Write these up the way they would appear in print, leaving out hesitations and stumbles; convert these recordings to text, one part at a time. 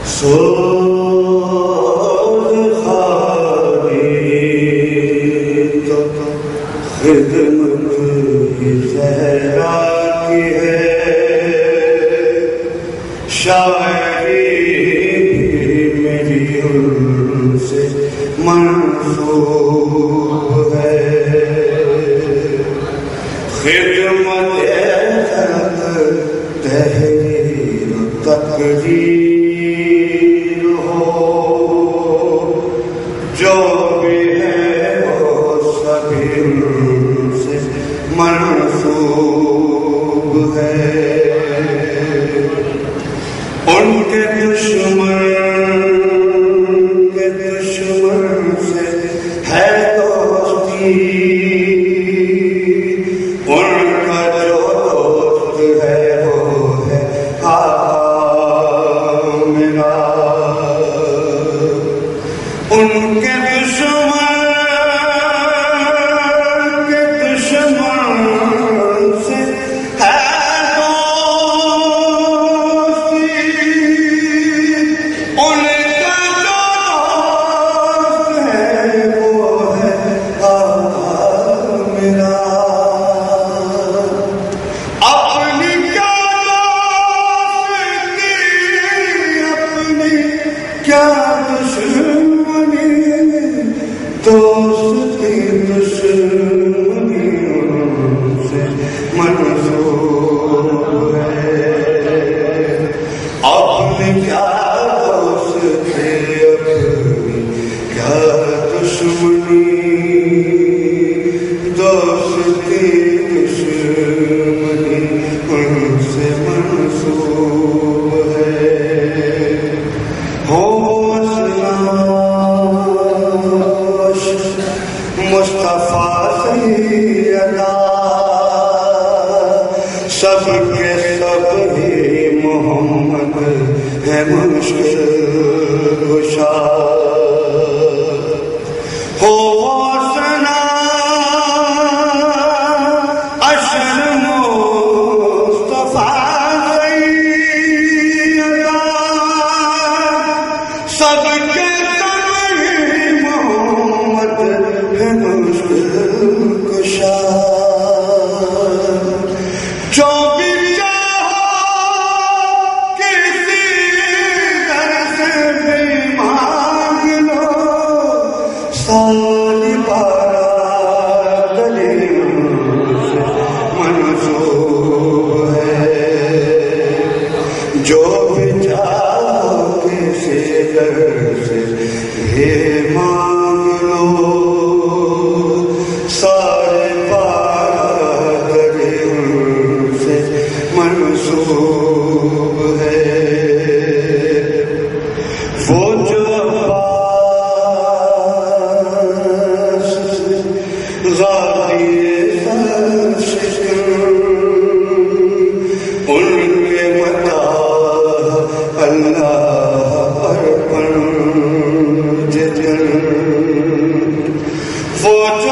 خدمت ہی زہرا کی ہے، شاعری میری ان سے منسوب ہے، خدمت تحریر تقریر ہو، جو بھی ہے وہ سبھی سے منسوب ہے، ان کے دشمن سے ہے دوستی، ان کا جو دوست ہے وہ ہے آقا میرا، ان کے دشمن سے ہے دوستی، ان کا جو دوست ہے وہ ہے آقا میرا، اپنی کیا دوستی، اپنی کیا دشمنی، دوستی دشمنی سے منسوب ہے، اپنی کیا دوستی، اپنی کیا دشمنی، دوستی دشمنی ان سے منسوب ہے، ہو مصطفیٰ سیدہ، سب کے سب ہی محمد ہے مشکل کشا، ہو سنا اشر مصطفیٰ سیدہ، سب کے جو بھی چاہو کسی در سے بھی مانگ لو، ساری بارات دلیل سے منسوب ہے، جو بھی چاہو کسی در سے بھی مانگ لو، سارے بارات دلیل سے منسوب ہے، وہ جو عباس غازی سرشکن، ان کے مداح اللہ ارپن جتن، وہ جو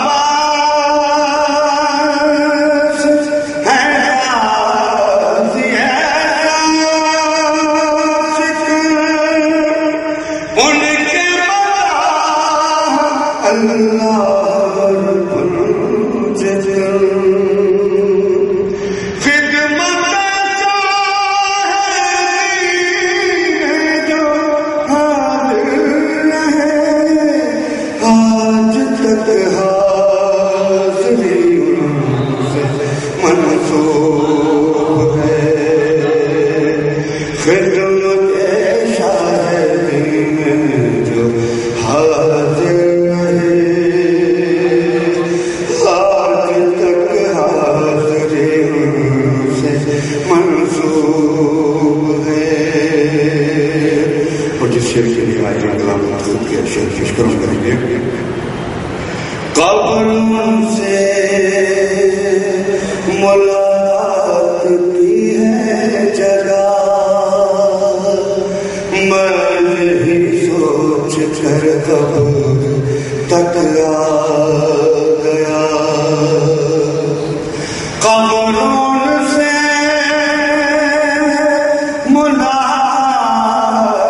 قبروں سے ملاقات کی ہے جگہ، میں ہی سوچ کر کب تک آ گیا، قبروں سے ملاقات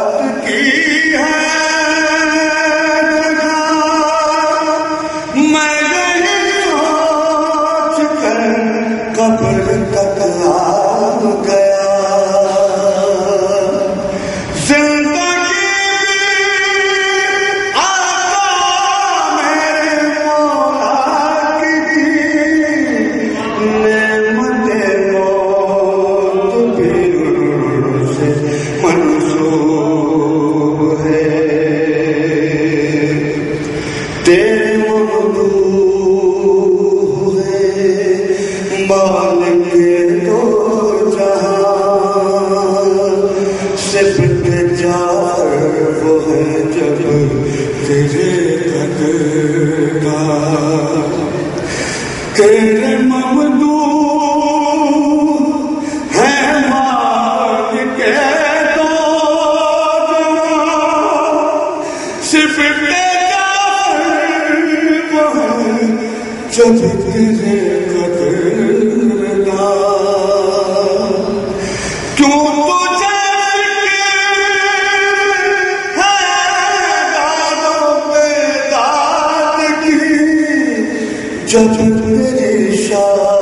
سے منسوب ہے تیرے ممدوح ہے مالک دو جہاں صفت جعفر وہ ہے جب تیرے قدر کا تیرے ممدوح ہے مالک دو جہاں صفت جب تیرے قدر کا کیوں تجھے ہے دادوں پہ داد کی جب تیری شان